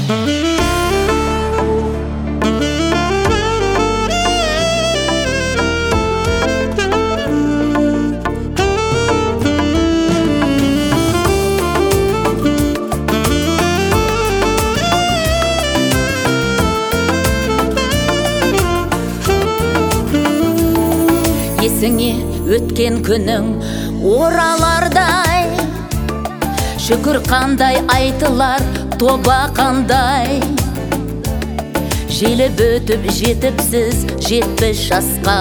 Есіңе өткен күнің оралардай, шүкір қандай айтылар тоба қандай. Желіп өтіп жетіпсіз 70 жасқа,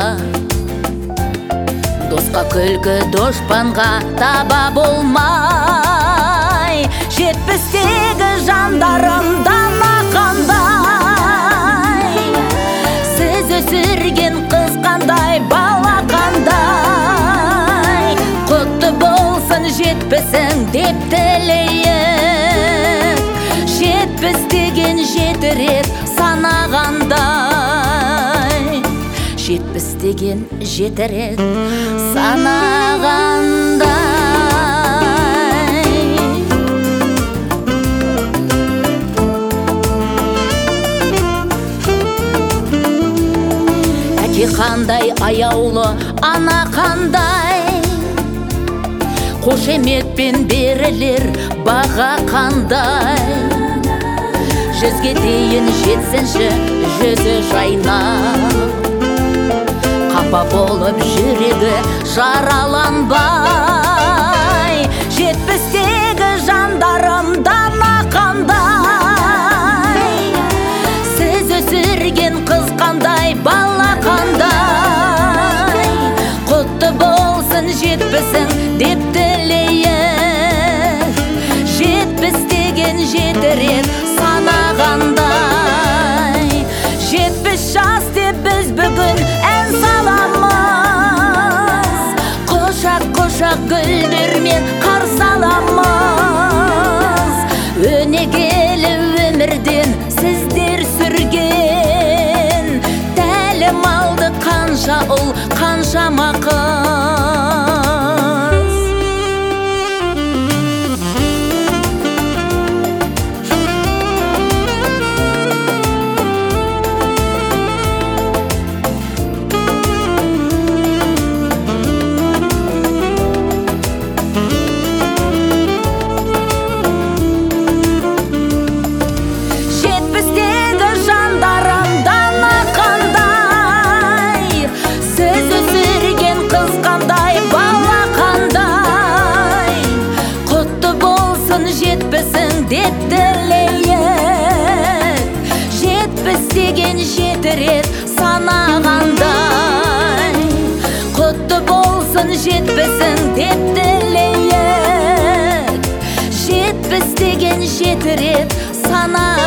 досқа күлкі дошпанға таба болмай. 70-тегі жандарым дана қандай, сіз өсірген қыз қандай, бала қандай. Құтты болсын 70-ің деп тілейік, 70 деген жетірек санағандай. 70 деген жетірек санағандай. Әке қандай аяулы, ана қандай, қошеметпен берілер баға қандай. 100-ге дейін жетсінші жүзі жайнап, қапа болып жүрегі жараланбай. 70-тегі жандарым дана қандай, сіз өсірген қыз қандай, бала қандай. Құтты болсын 70-ің деп тілейік, 70 деген жетірек санағандай. 70 жас деп біз бүгін ән саламыз, құшақ-құшақ гүлдермен қарсы аламыз. Өнегелі өмірден сіздер сүрген, тәлім алды қанша ұл, қаншама қыз. Деп тілейік, 70 деген жетірек санағандай. Құтты болсын 70-ің деп тілейік, 70 деген жетірек санағандай.